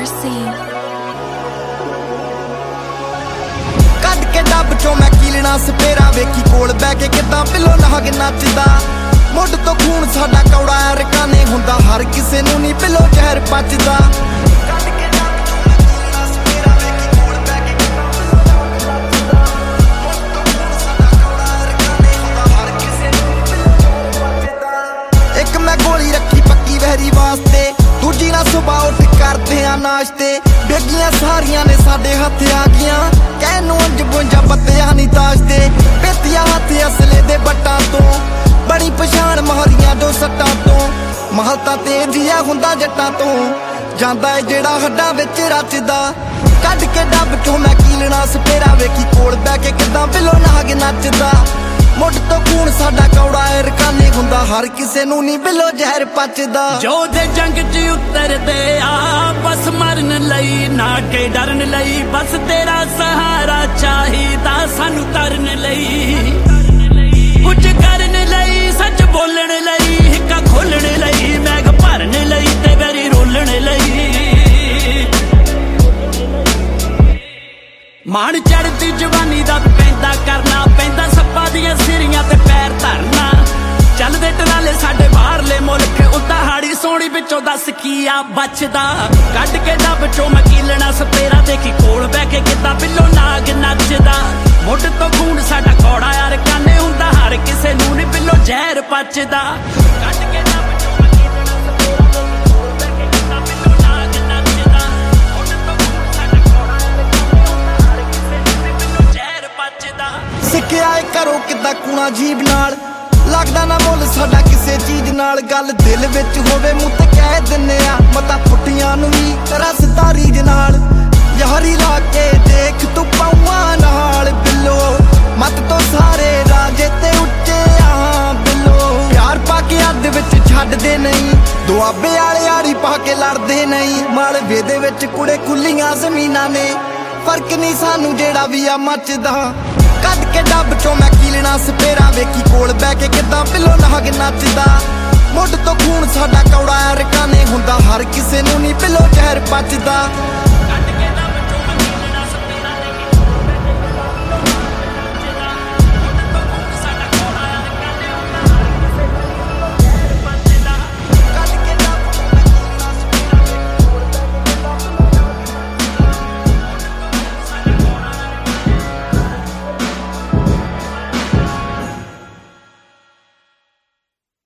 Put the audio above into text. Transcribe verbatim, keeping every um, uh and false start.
Mercy ਕੱਢ ਕੇ ਡੱਬ ਚੋਂ ਮੈਂ ਕੀਲਣਾ ਸਪੇਰਾ ਵੇਖੀ ਕੋਲ ਬਹਿ ਕੇ ਕਿੱਦਾਂ ਪਿੱਲੋ ਨਾਗ ਨੱਚਦਾ। ਮੁੱਢ ਤੋਂ ਖੂਨ ਸਾਡਾ ਕੌੜਾ ਰਕਾਨੇ ਹੁੰਦਾ, ਹਰ ਕਿਸੇ ਨੂੰ ਨਹੀਂ ਪਿੱਲੋ ਜ਼ਹਿਰ ਪਚਦਾ। ਇੱਕ ਮੈਂ ਗੋਲੀ ਰੱਖੀ ਪੱਕੀ ਵਹਿਰੀ ਵਾਸਤੇ, ਦੂਜੀ ਨਾਲ ਸੁਬਾਹ ਉੱਠ ਕਰਦੇ ਆ ਨਾਸ਼ਤੇ। ਬੇਗੀਆਂ ਸਾਰੀਆਂ ਨੇ ਸਾਡੇ ਹੱਥ ਆ ਗਈਆਂ, ਕਹਿ ਨੂੰ ਅੰਜ ਬੁੰਜਾ ਪੱਤਿਆ ਨਹੀਂ ਤਾਸ਼ਦੇ। ਪੇਤੀਆਂ ਹੱਥ ਅਸਲੇ ਦੇ ਬੱਟਾਂ ਤੋਂ, ਬੜੀ ਪਛਾਣ ਮਹਰੀਆਂ ਦੋ ਸੱਟਾਂ ਤੋਂ। ਮਹਲ ਤਾਂ ਤੇਜੀਆ ਹੁੰਦਾ ਜੱਟਾਂ ਤੋਂ, ਜਾਂਦਾ ਏ ਜਿਹੜਾ ਹੱਡਾਂ ਵਿੱਚ ਰਚਦਾ। ਕੱਢ ਕੇ ਡੱਬ ਚੋਂ ਮੈਂ ਕੀਲਣਾ ਸਪੇਰਾ ਵੇਖੀ ਕੋਲ ਬਹਿ ਕੇ ਕਿੱਦਾਂ ਬਿੱਲੋ ਨਾਗ ਨੱਚਦਾ। ਮੁੱਢ ਤੋਂ ਖੂਨ ਸਾਡਾ ਕੌੜਾ ਏ ਰਕਾਨੇ ਹੁੰਦਾ, ਹਰ ਕਿਸੇ ਨੂੰ ਨਹੀਂ ਬਿੱਲੋ ਜ਼ਹਿਰ ਪਚਦਾ। ਜੋ ਦੇ ਜੰਗ 'ਚ ਉਤਰਦੇ ਆ ਬਸ ਮਰਨ ਲਈ, ਨਾ ਕੇ ਡਰਨ ਲਈ। ਬਸ ਤੇਰਾ ਸਹਾਰਾ ਚਾਹੀਦਾ ਸਾਨੂੰ ਤਰਨ ਲਈ, ਕੁਝ ਕਰਨ ਲਈ, ਸੱਚ ਬੋਲਣ ਲਈ, ਹਿੱਕਾ ਖੋਲਣ ਲਈ, ਮੈਗ ਭਰਨ ਲਈ ਤੇ ਵੈਰੀ ਰੋਲਣ ਲਈ। ਮਾਣ ਚੜ੍ਹਦੀ ਜਵਾਨੀ ਦਾ ਪੈਂਦਾ ਕਰਨਾ ਪੈਂਦਾ, ਸੱਪਾਂ ਦੀਆਂ ਸਿਰੀਆਂ ਤੇ ਪੈਰ ਧਰਨਾ। ਚੱਲਦੇ ਟਰਾਲੇ ਸਾਡੇ ਬਾਹਰਲੇ ਮੁਲਕ, ਉੱਦਾਂ ਹਾੜੀ ਸੋਹਣੀ ਵਿੱਚੋਂ ਦੱਸ ਕੀ ਆ ਬਚਦਾ। ਕੱਢ ਕੇ ਡੱਬ ਚੋਂ ਮੈਂ ਕੀਲਣਾ ਸਪੇਰਾ ਦੇਖੀ ਕੋਲ ਬਹਿ ਕੇ ਕਿੱਦਾਂ ਬਿੱਲੋ ਨਾਗ ਨੱਚਦਾ। ਮੁੱਢ ਤੋਂ ਖੂਨ ਸਾਡਾ ਕੌੜਾ ਯਾਰ ਕਾਨੇ ਹੁੰਦਾ, ਹਰ ਕਿਸੇ ਨੂੰ ਨੀ ਬਿੱਲੋ ਜ਼ਹਿਰ ਪਚਦਾ। ਕੱਢ ਕੇ ਡੱਬ ਚੋਂ ਮੈਂ ਕੀਲਣਾ ਸਪੇਰਾ ਦੇਖੀ ਕੋਲ ਬਹਿ ਕੇ ਕਿੱਦਾਂ ਬਿੱਲੋ ਨਾਗ ਨੱਚਦਾ। ਮੁੱਢ ਤੋਂ ਖੂਨ ਸਾਡਾ ਕੌੜਾ ਯਾਰ ਕਾਨੇ ਹੁੰਦਾ, ਹਰ ਕਿਸੇ ਨੂੰ ਨੀ ਬਿੱਲੋ ਜ਼ਹਿਰ ਪਚਦਾ। ਸਿੱਖਿਆ ਏ ਕਰੋ ਕਿੱਦਾਂ ਕੂਣਾ ਜੀਬ ਨਾਲ, ਲੱਗਦਾ ਨਾ ਮੁੱਲ ਸਾਡਾ ਕਿਸੇ ਚੀਜ਼ ਨਾਲ। ਗੱਲ ਦਿਲ ਵਿੱਚ ਹੋਵੇ ਮੂੰਹ ਤੇ ਕਹਿ ਦਿੰਨੇ ਆ, ਮਤਾ ਪੁੱਟੀਆਂ ਨੂੰ ਵੀ ਰਸਦਾ ਰੀਜ ਨਾਲ। ਯਾਰੀ ਲਾ ਕੇ ਦੇਖ ਤੂੰ ਪਾਵਾਂ ਨਾਲ ਬਿੱਲੋ, ਮਤ ਤੋਂ ਸਾਰੇ ਰਾਜੇ ਤੇ ਉੱਚੇ ਆ ਬਿੱਲੋ। ਪਿਆਰ ਪਾ ਕੇ ਅੱਧ ਵਿੱਚ ਛੱਡਦੇ ਨਹੀਂ, ਦੁਆਬੇ ਵਾਲੇ ਯਾਰੀ ਪਾ ਕੇ ਲੜਦੇ ਨਹੀਂ। ਮਾਲਵੇ ਦੇ ਵਿੱਚ ਕੁੜੇ ਖੁੱਲੀਆਂ ਜ਼ਮੀਨਾਂ ਨੇ, ਫਰਕ ਨਹੀਂ ਸਾਨੂੰ ਜਿਹੜਾ ਵੀ ਆ ਮੱਚਦਾ। ਕੱਢ ਕੇ ਡੱਬ ਚੋਂ ਮੈਂ ਕੀਲਣਾ ਸਪੇਰਾ ਵੇਖੀ ਕੋਲ ਬਹਿ ਕੇ ਕਿੱਦਾਂ ਬਿੱਲੋ ਨਾਗ ਨੱਚਦਾ। ਮੁੱਢ ਤੋਂ ਖੂਨ ਸਾਡਾ ਕੌੜਾ ਰਕਾਨੇ ਹੁੰਦਾ, ਹਰ ਕਿਸੇ ਨੂੰ ਨਹੀਂ ਬਿੱਲੋ ਜ਼ਹਿਰ ਪਚਦਾ।